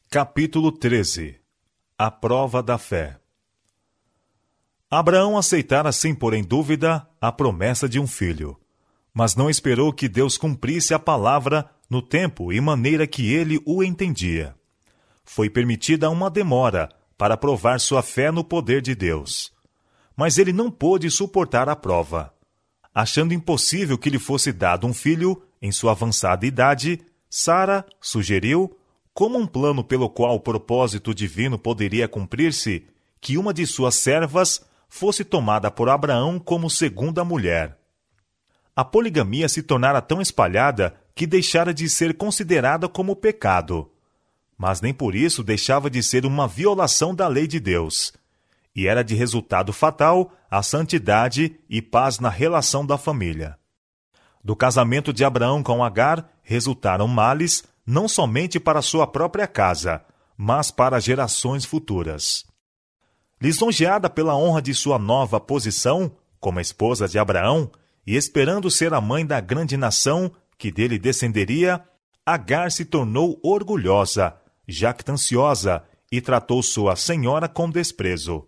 Capítulo 13. A prova da fé. Abraão aceitara sem pôr em dúvida a promessa de um filho, mas não esperou que Deus cumprisse a palavra no tempo e maneira que ele o entendia. Foi permitida uma demora para provar sua fé no poder de Deus. Mas ele não pôde suportar a prova. Achando impossível que lhe fosse dado um filho em sua avançada idade, Sara sugeriu, como um plano pelo qual o propósito divino poderia cumprir-se, que uma de suas servas fosse tomada por Abraão como segunda mulher. A poligamia se tornara tão espalhada que deixara de ser considerada como pecado, mas nem por isso deixava de ser uma violação da lei de Deus, e era de resultado fatal a santidade e paz na relação da família. Do casamento de Abraão com Agar resultaram males não somente para sua própria casa, mas para gerações futuras. Lisonjeada pela honra de sua nova posição, como esposa de Abraão, e esperando ser a mãe da grande nação que dele descenderia, Agar se tornou orgulhosa, jactanciosa e tratou sua senhora com desprezo.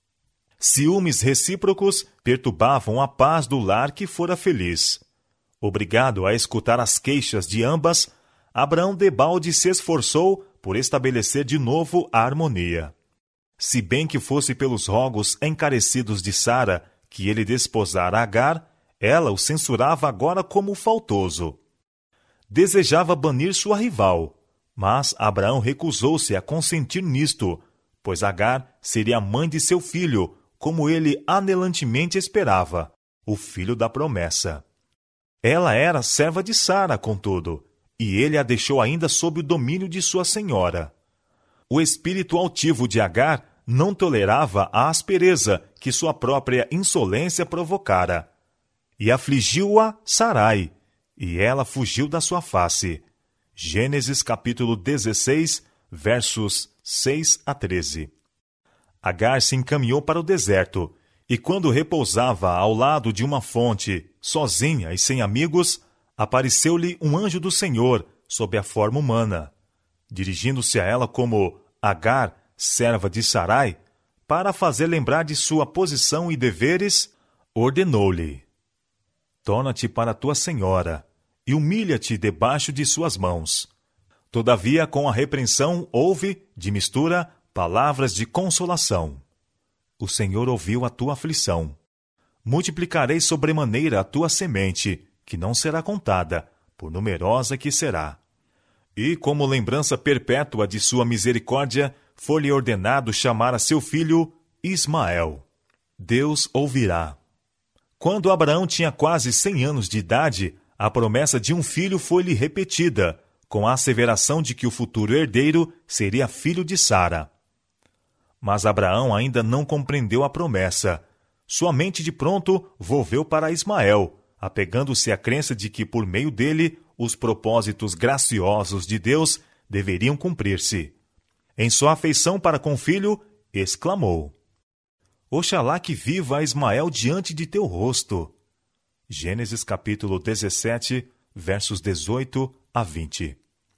Ciúmes recíprocos perturbavam a paz do lar que fora feliz. Obrigado a escutar as queixas de ambas, Abraão debalde se esforçou por estabelecer de novo a harmonia. Se bem que fosse pelos rogos encarecidos de Sara que ele desposara Agar, ela o censurava agora como faltoso. Desejava banir sua rival, mas Abraão recusou-se a consentir nisto, pois Agar seria a mãe de seu filho, como ele anelantemente esperava, o filho da promessa. Ela era serva de Sara, contudo, e ele a deixou ainda sob o domínio de sua senhora. O espírito altivo de Agar não tolerava a aspereza que sua própria insolência provocara, e afligiu-a Sarai, e ela fugiu da sua face. Gênesis capítulo 16, versos 6 a 13. Agar se encaminhou para o deserto, e quando repousava ao lado de uma fonte, sozinha e sem amigos, apareceu-lhe um anjo do Senhor, sob a forma humana. Dirigindo-se a ela como Agar, serva de Sarai, para fazer lembrar de sua posição e deveres, ordenou-lhe: torna-te para tua senhora, e humilha-te debaixo de suas mãos. Todavia, com a repreensão, houve, de mistura, palavras de consolação. O Senhor ouviu a tua aflição. Multiplicarei sobremaneira a tua semente, que não será contada, por numerosa que será. E, como lembrança perpétua de sua misericórdia, foi-lhe ordenado chamar a seu filho Ismael. Deus ouvirá. Quando Abraão tinha quase 100 anos de idade, a promessa de um filho foi-lhe repetida, com a asseveração de que o futuro herdeiro seria filho de Sara. Mas Abraão ainda não compreendeu a promessa. Sua mente de pronto volveu para Ismael, apegando-se à crença de que, por meio dele, os propósitos graciosos de Deus deveriam cumprir-se. Em sua afeição para com o filho, exclamou: Oxalá que viva Ismael diante de teu rosto. Gênesis capítulo 17, versos 18 a 20.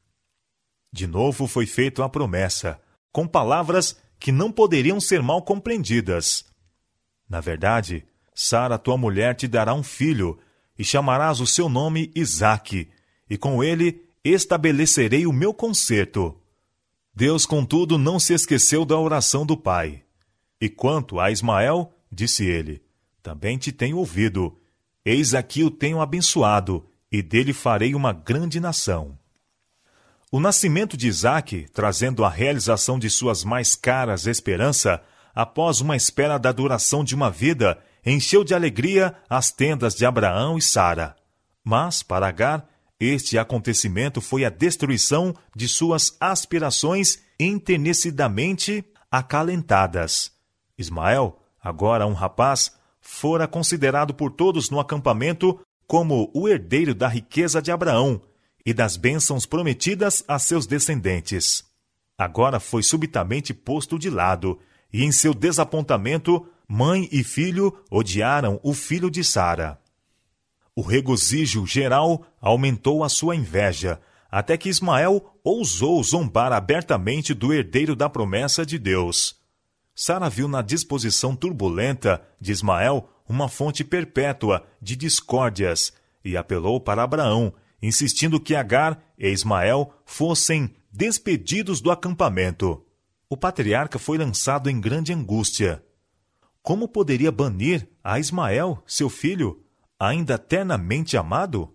De novo foi feita a promessa, com palavras que não poderiam ser mal compreendidas. Na verdade, Sara, tua mulher, te dará um filho, e chamarás o seu nome Isaque, e com ele estabelecerei o meu concerto. Deus, contudo, não se esqueceu da oração do pai. E quanto a Ismael, disse ele, também te tenho ouvido. Eis aqui o tenho abençoado, e dele farei uma grande nação. O nascimento de Isaque, trazendo a realização de suas mais caras esperanças, após uma espera da duração de uma vida, encheu de alegria as tendas de Abraão e Sara. Mas, para Agar, este acontecimento foi a destruição de suas aspirações enternecidamente acalentadas. Ismael, agora um rapaz, fora considerado por todos no acampamento como o herdeiro da riqueza de Abraão e das bênçãos prometidas a seus descendentes. Agora foi subitamente posto de lado, e em seu desapontamento, mãe e filho odiaram o filho de Sara. O regozijo geral aumentou a sua inveja, até que Ismael ousou zombar abertamente do herdeiro da promessa de Deus. Sara viu na disposição turbulenta de Ismael uma fonte perpétua de discórdias e apelou para Abraão, insistindo que Agar e Ismael fossem despedidos do acampamento. O patriarca foi lançado em grande angústia. Como poderia banir a Ismael, seu filho, ainda eternamente amado?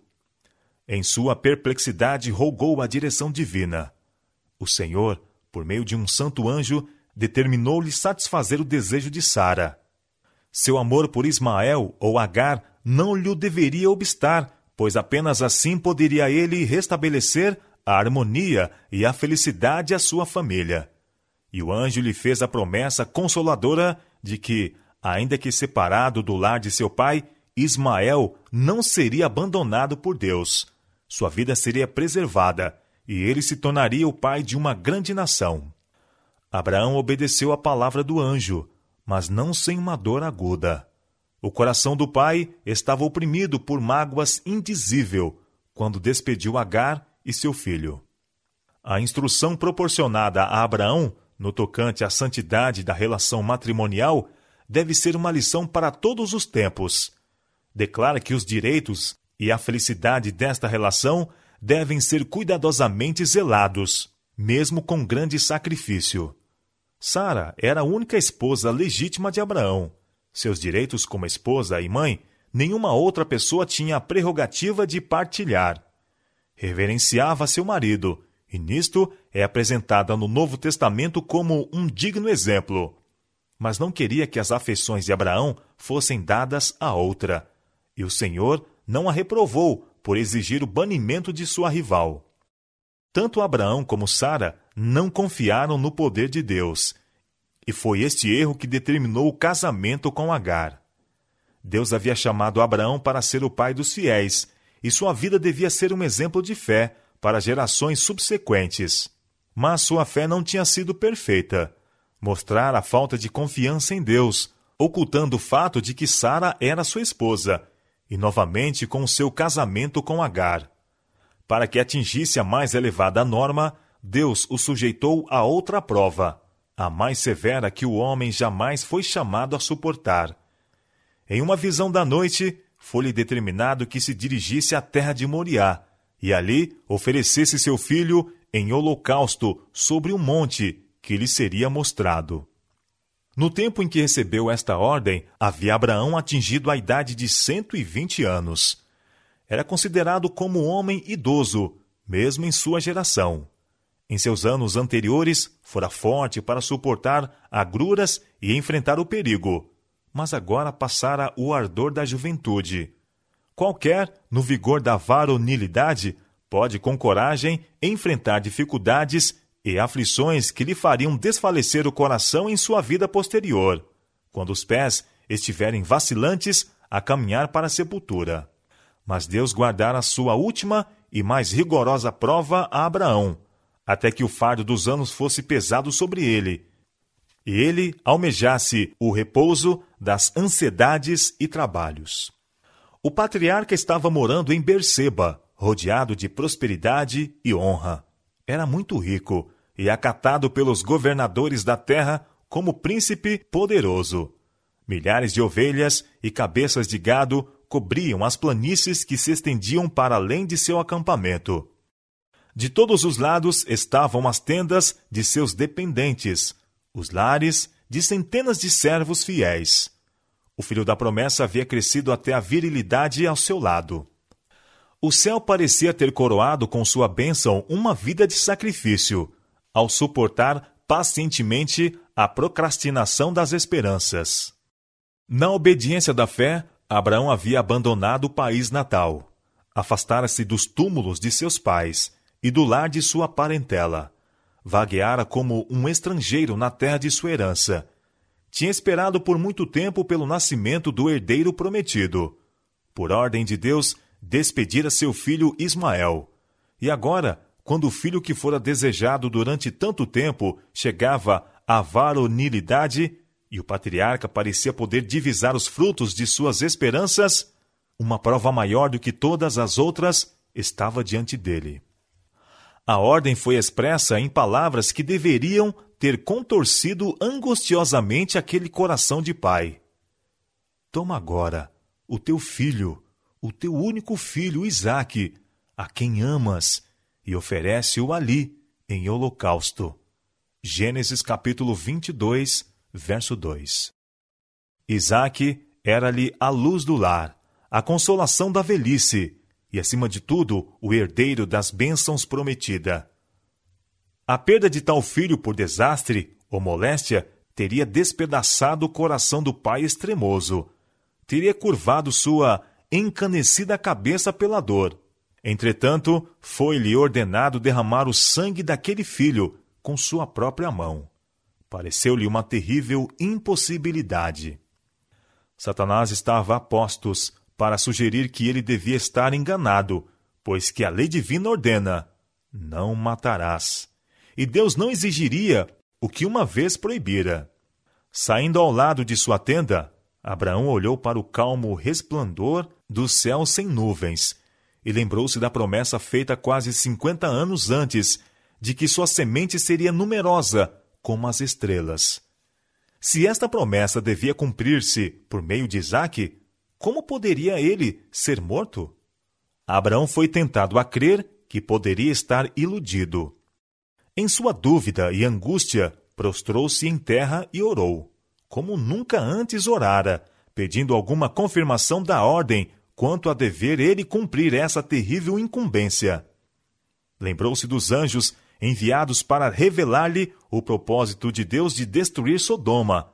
Em sua perplexidade, rogou a direção divina. O Senhor, por meio de um santo anjo, determinou-lhe satisfazer o desejo de Sara. Seu amor por Ismael ou Agar não lhe deveria obstar, pois apenas assim poderia ele restabelecer a harmonia e a felicidade à sua família. E o anjo lhe fez a promessa consoladora de que, ainda que separado do lar de seu pai, Ismael não seria abandonado por Deus. Sua vida seria preservada e ele se tornaria o pai de uma grande nação. Abraão obedeceu à palavra do anjo, mas não sem uma dor aguda. O coração do pai estava oprimido por mágoas indizíveis quando despediu Agar e seu filho. A instrução proporcionada a Abraão no tocante à santidade da relação matrimonial deve ser uma lição para todos os tempos. Declara que os direitos e a felicidade desta relação devem ser cuidadosamente zelados, mesmo com grande sacrifício. Sara era a única esposa legítima de Abraão. Seus direitos como esposa e mãe, nenhuma outra pessoa tinha a prerrogativa de partilhar. Reverenciava seu marido, e nisto é apresentada no Novo Testamento como um digno exemplo. Mas não queria que as afeições de Abraão fossem dadas a outra, e o Senhor não a reprovou por exigir o banimento de sua rival. Tanto Abraão como Sara não confiaram no poder de Deus, e foi este erro que determinou o casamento com Agar. Deus havia chamado Abraão para ser o pai dos fiéis, e sua vida devia ser um exemplo de fé para gerações subsequentes. Mas sua fé não tinha sido perfeita. Mostrar a falta de confiança em Deus, ocultando o fato de que Sara era sua esposa, e novamente com seu casamento com Agar. Para que atingisse a mais elevada norma, Deus o sujeitou a outra prova, a mais severa que o homem jamais foi chamado a suportar. Em uma visão da noite, foi-lhe determinado que se dirigisse à terra de Moriá, e ali oferecesse seu filho em holocausto sobre um monte que lhe seria mostrado. No tempo em que recebeu esta ordem, havia Abraão atingido a idade de 120 anos. Era considerado como um homem idoso, mesmo em sua geração. Em seus anos anteriores, fora forte para suportar agruras e enfrentar o perigo, mas agora passara o ardor da juventude. Qualquer, no vigor da varonilidade, pode com coragem enfrentar dificuldades e aflições que lhe fariam desfalecer o coração em sua vida posterior, quando os pés estiverem vacilantes a caminhar para a sepultura. Mas Deus guardara sua última e mais rigorosa prova a Abraão, até que o fardo dos anos fosse pesado sobre ele, e ele almejasse o repouso das ansiedades e trabalhos. O patriarca estava morando em Berseba, rodeado de prosperidade e honra. Era muito rico e acatado pelos governadores da terra como príncipe poderoso. Milhares de ovelhas e cabeças de gado cobriam as planícies que se estendiam para além de seu acampamento. De todos os lados estavam as tendas de seus dependentes, os lares de centenas de servos fiéis. O filho da promessa havia crescido até a virilidade ao seu lado. O céu parecia ter coroado com sua bênção uma vida de sacrifício, ao suportar pacientemente a procrastinação das esperanças. Na obediência da fé, Abraão havia abandonado o país natal, afastara-se dos túmulos de seus pais e do lar de sua parentela. Vagueara como um estrangeiro na terra de sua herança. Tinha esperado por muito tempo pelo nascimento do herdeiro prometido. Por ordem de Deus, despedira seu filho Ismael. E agora, quando o filho que fora desejado durante tanto tempo chegava à varonilidade, e o patriarca parecia poder divisar os frutos de suas esperanças, uma prova maior do que todas as outras estava diante dele. A ordem foi expressa em palavras que deveriam ter contorcido angustiosamente aquele coração de pai. Toma agora o teu filho, o teu único filho, Isaque, a quem amas, e oferece-o ali, em holocausto. Gênesis capítulo 22, verso 2. Isaque era-lhe a luz do lar, a consolação da velhice, e, acima de tudo, o herdeiro das bênçãos prometida. A perda de tal filho por desastre ou moléstia teria despedaçado o coração do pai extremoso, teria curvado sua encanecida cabeça pela dor. Entretanto, foi-lhe ordenado derramar o sangue daquele filho com sua própria mão. Pareceu-lhe uma terrível impossibilidade. Satanás estava a postos para sugerir que ele devia estar enganado, pois que a lei divina ordena: não matarás. E Deus não exigiria o que uma vez proibira. Saindo ao lado de sua tenda, Abraão olhou para o calmo resplandor do céu sem nuvens e lembrou-se da promessa feita quase 50 anos antes, de que sua semente seria numerosa como as estrelas. Se esta promessa devia cumprir-se por meio de Isaque, como poderia ele ser morto? Abraão foi tentado a crer que poderia estar iludido. Em sua dúvida e angústia, prostrou-se em terra e orou, como nunca antes orara, pedindo alguma confirmação da ordem quanto a dever ele cumprir essa terrível incumbência. Lembrou-se dos anjos enviados para revelar-lhe o propósito de Deus de destruir Sodoma,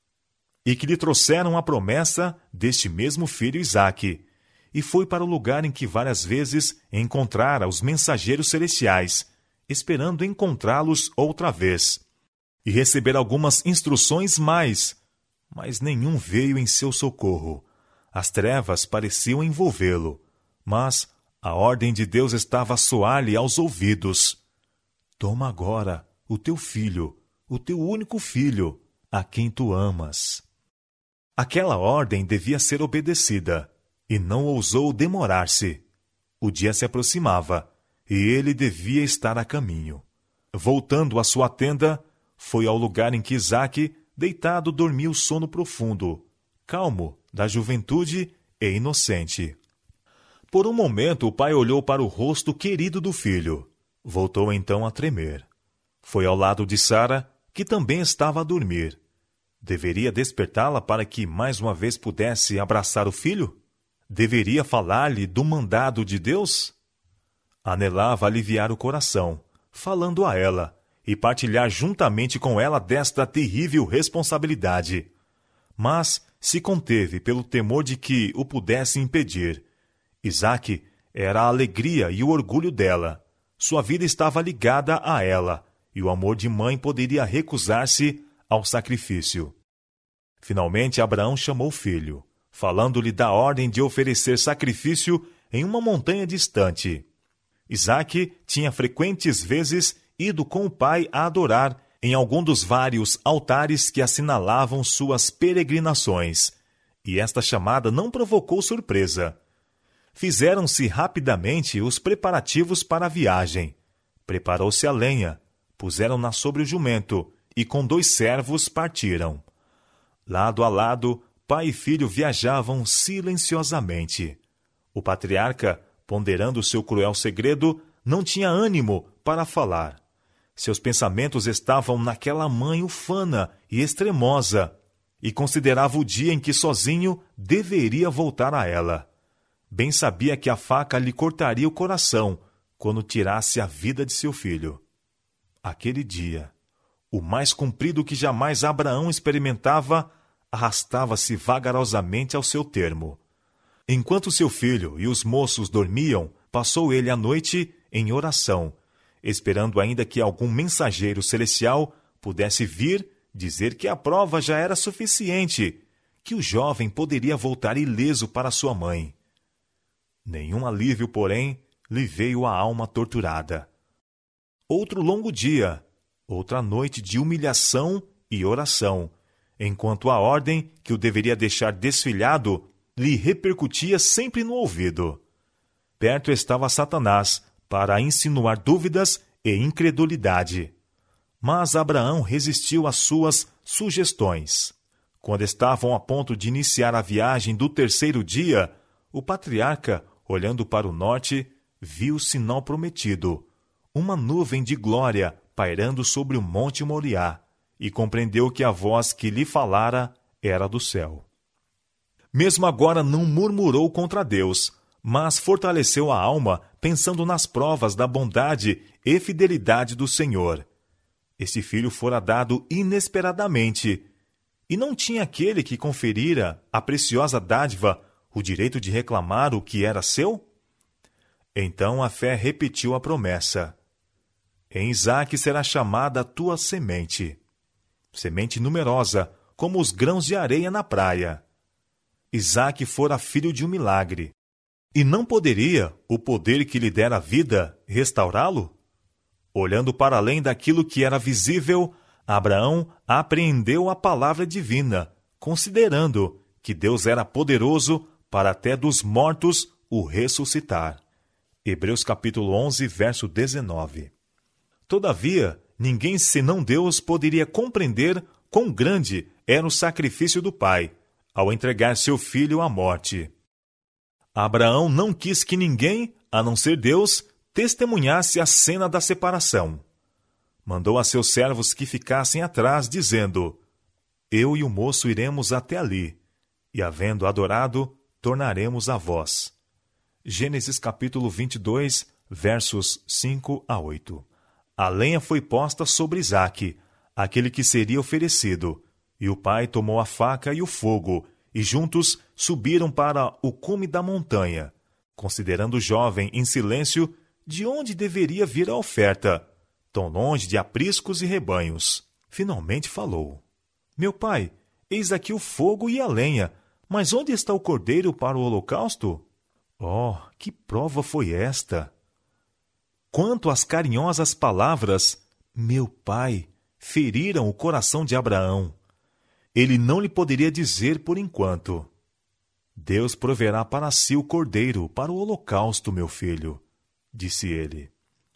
e que lhe trouxeram a promessa deste mesmo filho Isaque, e foi para o lugar em que várias vezes encontrara os mensageiros celestiais, esperando encontrá-los outra vez, e receber algumas instruções mais, mas nenhum veio em seu socorro. As trevas pareciam envolvê-lo, mas a ordem de Deus estava a soar-lhe aos ouvidos. Toma agora o teu filho, o teu único filho, a quem tu amas. Aquela ordem devia ser obedecida, e não ousou demorar-se. O dia se aproximava, e ele devia estar a caminho. Voltando à sua tenda, foi ao lugar em que Isaque, deitado, dormia o sono profundo, calmo, da juventude e inocente. Por um momento o pai olhou para o rosto querido do filho. Voltou então a tremer. Foi ao lado de Sara, que também estava a dormir. Deveria despertá-la para que mais uma vez pudesse abraçar o filho? Deveria falar-lhe do mandado de Deus? Anelava aliviar o coração, falando a ela, e partilhar juntamente com ela desta terrível responsabilidade. Mas se conteve pelo temor de que o pudesse impedir. Isaque era a alegria e o orgulho dela. Sua vida estava ligada a ela, e o amor de mãe poderia recusar-se ao sacrifício. Finalmente Abraão chamou o filho, falando-lhe da ordem de oferecer sacrifício em uma montanha distante. Isaque tinha frequentes vezes ido com o pai a adorar em algum dos vários altares que assinalavam suas peregrinações, e esta chamada não provocou surpresa. Fizeram-se rapidamente os preparativos para a viagem. Preparou-se a lenha, puseram-na sobre o jumento, e com 2 servos partiram. Lado a lado, pai e filho viajavam silenciosamente. O patriarca, ponderando seu cruel segredo, não tinha ânimo para falar. Seus pensamentos estavam naquela mãe ufana e extremosa, e considerava o dia em que sozinho deveria voltar a ela. Bem sabia que a faca lhe cortaria o coração quando tirasse a vida de seu filho. Aquele dia, o mais comprido que jamais Abraão experimentava, arrastava-se vagarosamente ao seu termo. Enquanto seu filho e os moços dormiam, passou ele a noite em oração, esperando ainda que algum mensageiro celestial pudesse vir dizer que a prova já era suficiente, que o jovem poderia voltar ileso para sua mãe. Nenhum alívio, porém, lhe veio à alma torturada. Outro longo dia, outra noite de humilhação e oração, enquanto a ordem que o deveria deixar desfilhado lhe repercutia sempre no ouvido. Perto estava Satanás para insinuar dúvidas e incredulidade. Mas Abraão resistiu às suas sugestões. Quando estavam a ponto de iniciar a viagem do terceiro dia, o patriarca, olhando para o norte, viu o sinal prometido, uma nuvem de glória pairando sobre o monte Moriá, e compreendeu que a voz que lhe falara era do céu. Mesmo agora não murmurou contra Deus, mas fortaleceu a alma pensando nas provas da bondade e fidelidade do Senhor. Esse filho fora dado inesperadamente, e não tinha aquele que conferira a preciosa dádiva o direito de reclamar o que era seu? Então a fé repetiu a promessa. Em Isaque será chamada a tua semente. Semente numerosa, como os grãos de areia na praia. Isaque fora filho de um milagre. E não poderia o poder que lhe dera a vida restaurá-lo? Olhando para além daquilo que era visível, Abraão apreendeu a palavra divina, considerando que Deus era poderoso para até dos mortos o ressuscitar. Hebreus capítulo 11, verso 19. Todavia, ninguém senão Deus poderia compreender quão grande era o sacrifício do pai, ao entregar seu filho à morte. Abraão não quis que ninguém, a não ser Deus, testemunhasse a cena da separação. Mandou a seus servos que ficassem atrás, dizendo: Eu e o moço iremos até ali, e, havendo adorado, tornaremos a vós. Gênesis capítulo 22, versos 5 a 8. A lenha foi posta sobre Isaque, aquele que seria oferecido, e o pai tomou a faca e o fogo, e juntos subiram para o cume da montanha, considerando o jovem em silêncio de onde deveria vir a oferta, tão longe de apriscos e rebanhos. Finalmente falou: Meu pai, eis aqui o fogo e a lenha, mas onde está o cordeiro para o holocausto? Oh, que prova foi esta! Quanto às carinhosas palavras, meu pai, feriram o coração de Abraão. Ele não lhe poderia dizer por enquanto: Deus proverá para si o cordeiro para o holocausto, meu filho, disse ele.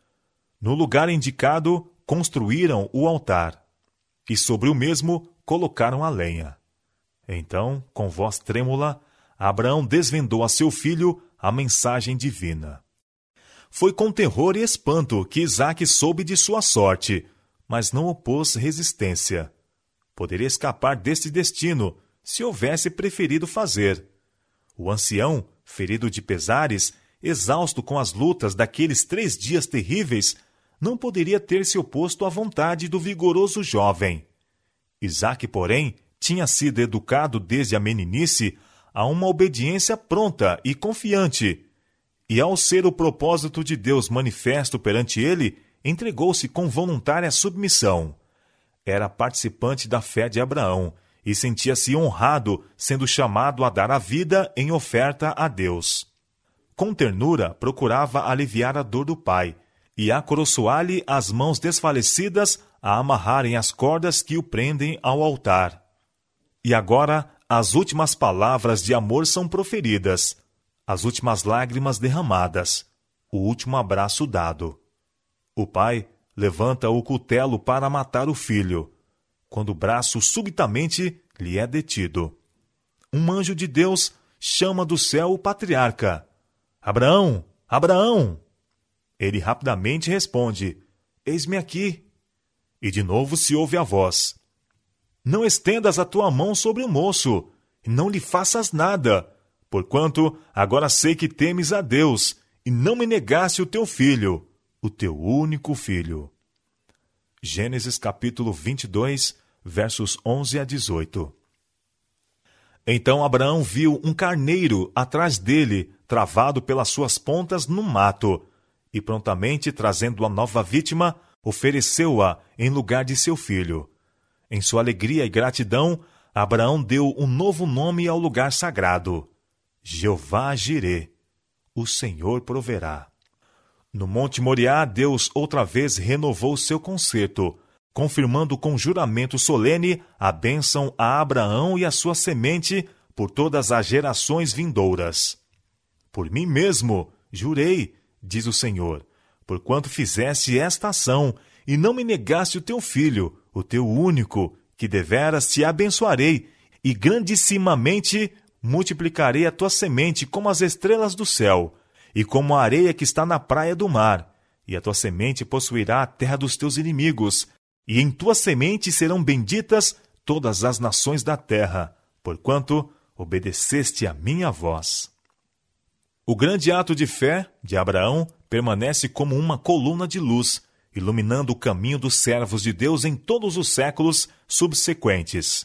No lugar indicado, construíram o altar, e sobre o mesmo colocaram a lenha. Então, com voz trêmula, Abraão desvendou a seu filho a mensagem divina. Foi com terror e espanto que Isaque soube de sua sorte, mas não opôs resistência. Poderia escapar deste destino, se houvesse preferido fazer. O ancião, ferido de pesares, exausto com as lutas daqueles 3 dias terríveis, não poderia ter se oposto à vontade do vigoroso jovem. Isaque, porém, tinha sido educado desde a meninice a uma obediência pronta e confiante, e ao ser o propósito de Deus manifesto perante ele, entregou-se com voluntária submissão. Era participante da fé de Abraão e sentia-se honrado sendo chamado a dar a vida em oferta a Deus. Com ternura, procurava aliviar a dor do pai e acoroçoar-lhe as mãos desfalecidas a amarrarem as cordas que o prendem ao altar. E agora, as últimas palavras de amor são proferidas, as últimas lágrimas derramadas, o último abraço dado. O pai levanta o cutelo para matar o filho, quando o braço subitamente lhe é detido. Um anjo de Deus chama do céu o patriarca: Abraão! Abraão! Ele rapidamente responde: Eis-me aqui. E de novo se ouve a voz: Não estendas a tua mão sobre o moço, e não lhe faças nada, porquanto agora sei que temes a Deus, e não me negaste o teu filho, o teu único filho. Gênesis capítulo 22, versos 11 a 18. Então Abraão viu um carneiro atrás dele, travado pelas suas pontas no mato, e prontamente, trazendo a nova vítima, ofereceu-a em lugar de seu filho. Em sua alegria e gratidão, Abraão deu um novo nome ao lugar sagrado: Jeová-Jirê, o Senhor proverá. No Monte Moriá, Deus outra vez renovou seu concerto, confirmando com juramento solene a bênção a Abraão e a sua semente por todas as gerações vindouras. Por mim mesmo, jurei, diz o Senhor, porquanto fizeste esta ação, e não me negaste o teu filho, o teu único, que deveras te abençoarei, e grandissimamente multiplicarei a tua semente como as estrelas do céu, e como a areia que está na praia do mar, e a tua semente possuirá a terra dos teus inimigos, e em tua semente serão benditas todas as nações da terra, porquanto obedeceste a minha voz. O grande ato de fé de Abraão permanece como uma coluna de luz, iluminando o caminho dos servos de Deus em todos os séculos subsequentes.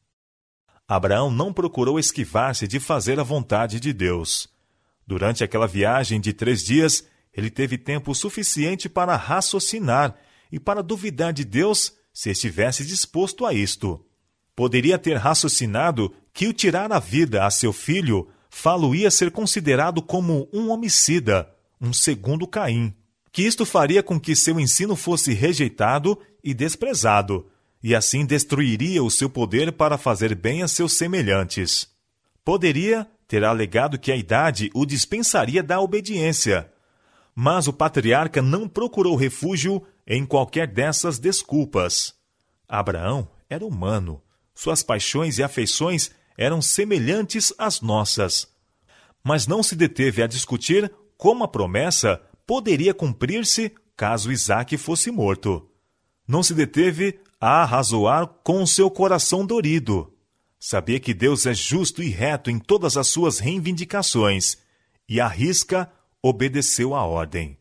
Abraão não procurou esquivar-se de fazer a vontade de Deus. Durante aquela viagem de 3 dias, ele teve tempo suficiente para raciocinar e para duvidar de Deus se estivesse disposto a isto. Poderia ter raciocinado que o tirar a vida a seu filho falo-ia ser considerado como um homicida, um segundo Caim, que isto faria com que seu ensino fosse rejeitado e desprezado, e assim destruiria o seu poder para fazer bem a seus semelhantes. Poderia ter alegado que a idade o dispensaria da obediência, mas o patriarca não procurou refúgio em qualquer dessas desculpas. Abraão era humano, suas paixões e afeições eram semelhantes às nossas, mas não se deteve a discutir como a promessa poderia cumprir-se caso Isaque fosse morto. Não se deteve a arrazoar com o seu coração dorido. Sabia que Deus é justo e reto em todas as suas reivindicações, e à risca obedeceu à ordem.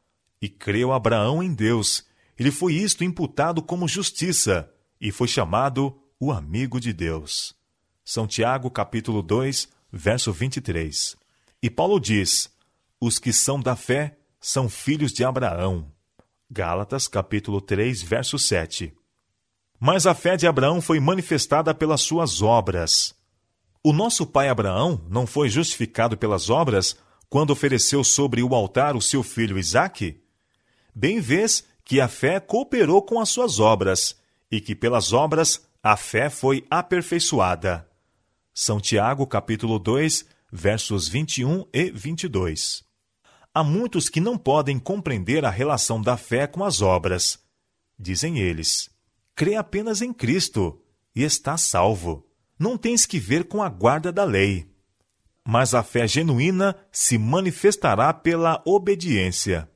E creu Abraão em Deus, e lhe foi isto imputado como justiça, e foi chamado o amigo de Deus. São Tiago, capítulo 2, verso 23. E Paulo diz: os que são da fé são filhos de Abraão. Gálatas, capítulo 3, verso 7. Mas a fé de Abraão foi manifestada pelas suas obras. O nosso pai Abraão não foi justificado pelas obras quando ofereceu sobre o altar o seu filho Isaque? Bem vês que a fé cooperou com as suas obras, e que pelas obras a fé foi aperfeiçoada. São Tiago, capítulo 2, versos 21 e 22. Há muitos que não podem compreender a relação da fé com as obras. Dizem eles: crê apenas em Cristo e está salvo. Não tens que ver com a guarda da lei. Mas a fé genuína se manifestará pela obediência.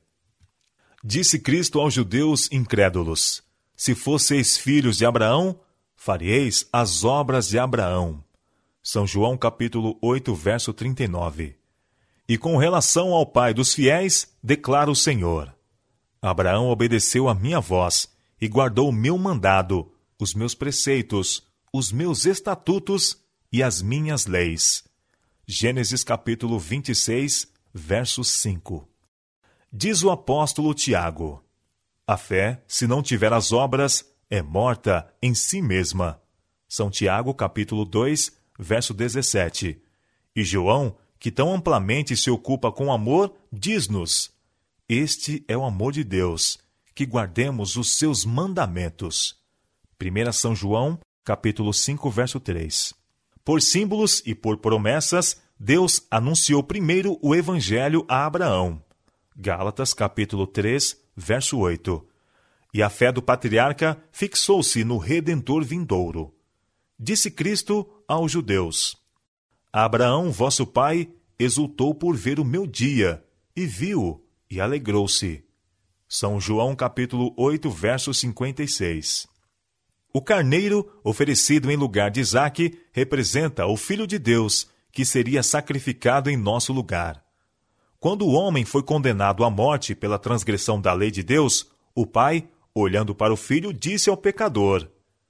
Disse Cristo aos judeus incrédulos: se fosseis filhos de Abraão, faríeis as obras de Abraão. São João capítulo 8, verso 39. E com relação ao pai dos fiéis, declara o Senhor: Abraão obedeceu a minha voz e guardou o meu mandado, os meus preceitos, os meus estatutos e as minhas leis. Gênesis capítulo 26, verso 5. Diz o apóstolo Tiago: a fé, se não tiver as obras, é morta em si mesma. São Tiago capítulo 2, verso 17. E João, que tão amplamente se ocupa com amor, diz-nos: este é o amor de Deus, que guardemos os seus mandamentos. 1 São João, capítulo 5, verso 3. Por símbolos e por promessas, Deus anunciou primeiro o Evangelho a Abraão. Gálatas, capítulo 3, verso 8. E a fé do patriarca fixou-se no Redentor vindouro. Disse Cristo aos judeus: Abraão, vosso pai, exultou por ver o meu dia, e viu, e alegrou-se. São João capítulo 8, verso 56. O carneiro, oferecido em lugar de Isaque, representa o Filho de Deus, que seria sacrificado em nosso lugar. Quando o homem foi condenado à morte pela transgressão da lei de Deus, o pai, olhando para o filho, disse ao pecador: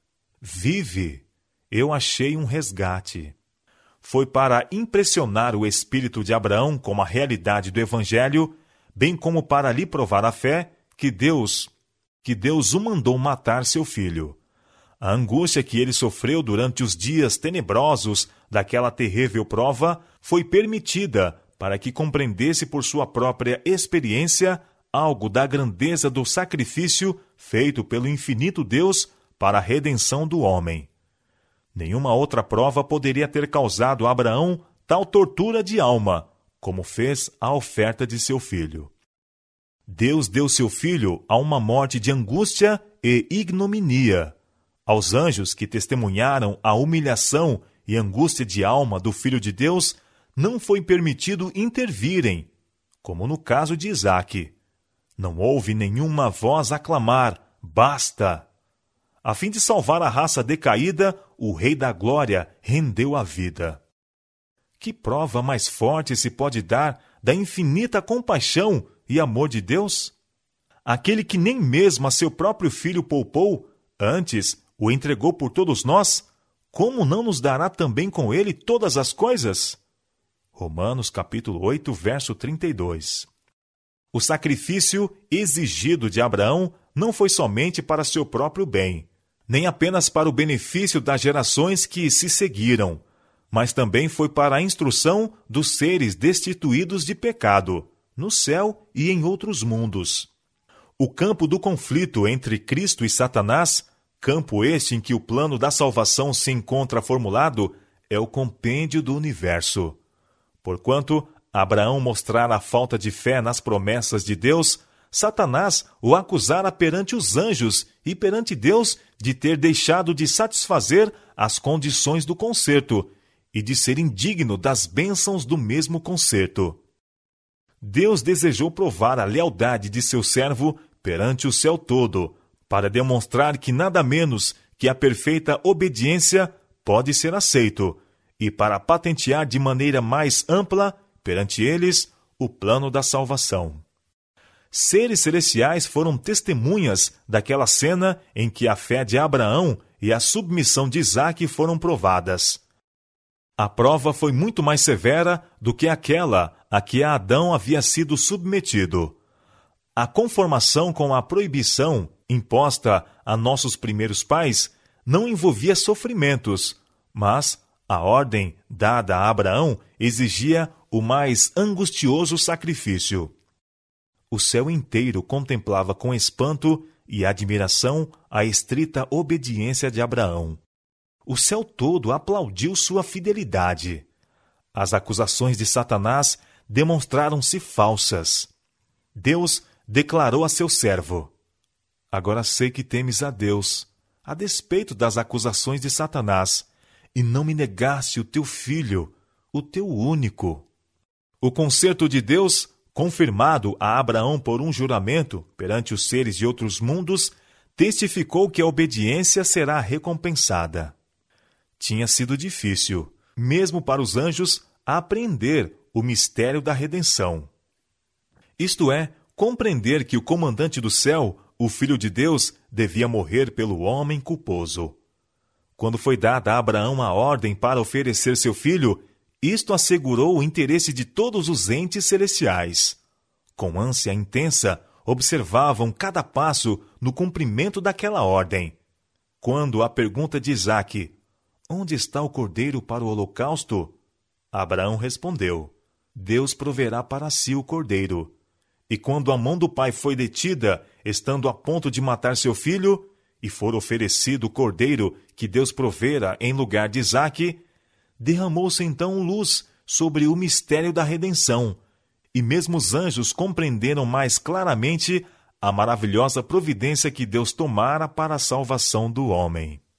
vive, eu achei um resgate. Foi para impressionar o espírito de Abraão com a realidade do Evangelho, bem como para lhe provar a fé, que Deus o mandou matar seu filho. A angústia que ele sofreu durante os dias tenebrosos daquela terrível prova foi permitida para que compreendesse por sua própria experiência algo da grandeza do sacrifício feito pelo infinito Deus para a redenção do homem. Nenhuma outra prova poderia ter causado a Abraão tal tortura de alma, como fez a oferta de seu filho. Deus deu seu filho a uma morte de angústia e ignominia. Aos anjos que testemunharam a humilhação e angústia de alma do Filho de Deus, não foi permitido intervirem, como no caso de Isaque. Não houve nenhuma voz a clamar, basta! A fim de salvar a raça decaída, o Rei da Glória rendeu a vida. Que prova mais forte se pode dar da infinita compaixão e amor de Deus? Aquele que nem mesmo a seu próprio Filho poupou, antes o entregou por todos nós, como não nos dará também com ele todas as coisas? Romanos capítulo 8, verso 32. O sacrifício exigido de Abraão não foi somente para seu próprio bem, nem apenas para o benefício das gerações que se seguiram, mas também foi para a instrução dos seres destituídos de pecado, no céu e em outros mundos. O campo do conflito entre Cristo e Satanás, campo este em que o plano da salvação se encontra formulado, é o compêndio do universo. Porquanto Abraão mostrara a falta de fé nas promessas de Deus, Satanás o acusara perante os anjos e perante Deus de ter deixado de satisfazer as condições do concerto e de ser indigno das bênçãos do mesmo concerto. Deus desejou provar a lealdade de seu servo perante o céu todo, para demonstrar que nada menos que a perfeita obediência pode ser aceito, e para patentear de maneira mais ampla, perante eles, o plano da salvação. Seres celestiais foram testemunhas daquela cena em que a fé de Abraão e a submissão de Isaque foram provadas. A prova foi muito mais severa do que aquela a que Adão havia sido submetido. A conformação com a proibição imposta a nossos primeiros pais não envolvia sofrimentos, mas a ordem dada a Abraão exigia o mais angustioso sacrifício. O céu inteiro contemplava com espanto e admiração a estrita obediência de Abraão. O céu todo aplaudiu sua fidelidade. As acusações de Satanás demonstraram-se falsas. Deus declarou a seu servo: agora sei que temes a Deus, a despeito das acusações de Satanás, e não me negaste o teu filho, o teu único. O concerto de Deus, confirmado a Abraão por um juramento perante os seres de outros mundos, testificou que a obediência será recompensada. Tinha sido difícil, mesmo para os anjos, apreender o mistério da redenção. Isto é, compreender que o comandante do céu, o Filho de Deus, devia morrer pelo homem culposo. Quando foi dada a Abraão a ordem para oferecer seu filho, isto assegurou o interesse de todos os entes celestiais. Com ânsia intensa, observavam cada passo no cumprimento daquela ordem. Quando a pergunta de Isaque: onde está o cordeiro para o holocausto? Abraão respondeu: Deus proverá para si o cordeiro. E quando a mão do pai foi detida, estando a ponto de matar seu filho, e for oferecido o cordeiro que Deus provera em lugar de Isaque, derramou-se então luz sobre o mistério da redenção, e mesmo os anjos compreenderam mais claramente a maravilhosa providência que Deus tomara para a salvação do homem.